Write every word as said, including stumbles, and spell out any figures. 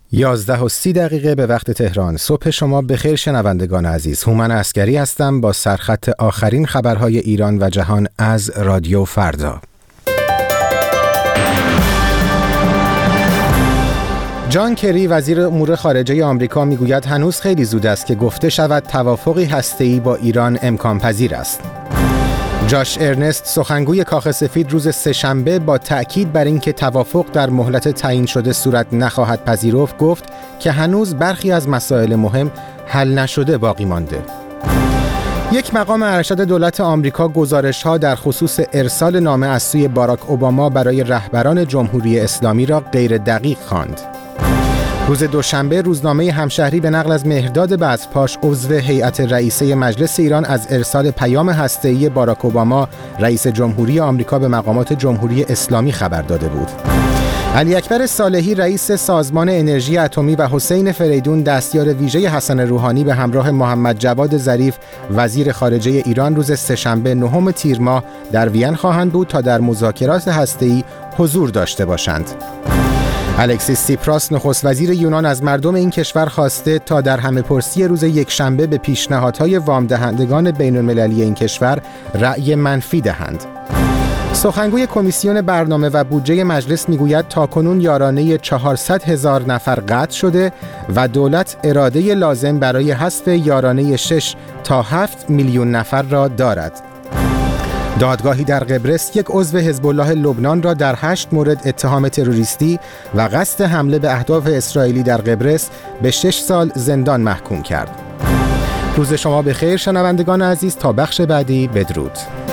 یازده و سی دقیقه به وقت تهران. صبح شما بخیر شنوندگان عزیز. هومن عسکری هستم با سرخط آخرین خبرهای ایران و جهان از رادیو فردا. جان کری وزیر امور خارجه آمریکا میگوید هنوز خیلی زود است که گفته شود توافقی هسته‌ای با ایران امکان پذیر است. جاش ارنست سخنگوی کاخ سفید روز سه‌شنبه با تأکید بر اینکه توافق در مهلت تعیین شده صورت نخواهد پذیرفت گفت که هنوز برخی از مسائل مهم حل نشده باقی مانده. یک مقام ارشد دولت آمریکا گزارش‌ها در خصوص ارسال نامه از سوی باراک اوباما برای رهبران جمهوری اسلامی را غیر دقیق خواند. روز دوشنبه روزنامه همشهری به نقل از مهرداد بزپاش عضو هیئت رئیسه مجلس ایران از ارسال پیام هسته‌ای باراک اوباما رئیس جمهوری آمریکا به مقامات جمهوری اسلامی خبر داده بود. علی اکبر صالحی رئیس سازمان انرژی اتمی و حسین فریدون دستیار ویژه حسن روحانی به همراه محمد جواد ظریف وزیر خارجه ایران روز سه‌شنبه نهم تیر ماه در وین خواهند بود تا در مذاکرات هسته‌ای حضور داشته باشند. الکسیس سیپراس نخست وزیر یونان از مردم این کشور خواسته تا در همه‌پرسی روز یکشنبه به پیشنهادهای وام دهندگان بین‌المللی این کشور رأی منفی دهند. سخنگوی کمیسیون برنامه و بودجه مجلس میگوید تاکنون یارانه چهارصد هزار نفر قطع شده و دولت اراده لازم برای حذف یارانه شش تا هفت میلیون نفر را دارد. دادگاهی در قبرس یک عضو حزب الله لبنان را در هشت مورد اتهام تروریستی و قصد حمله به اهداف اسرائیلی در قبرس به شش سال زندان محکوم کرد. روز شما بخیر شنوندگان عزیز، تا بخش بعدی بدرود.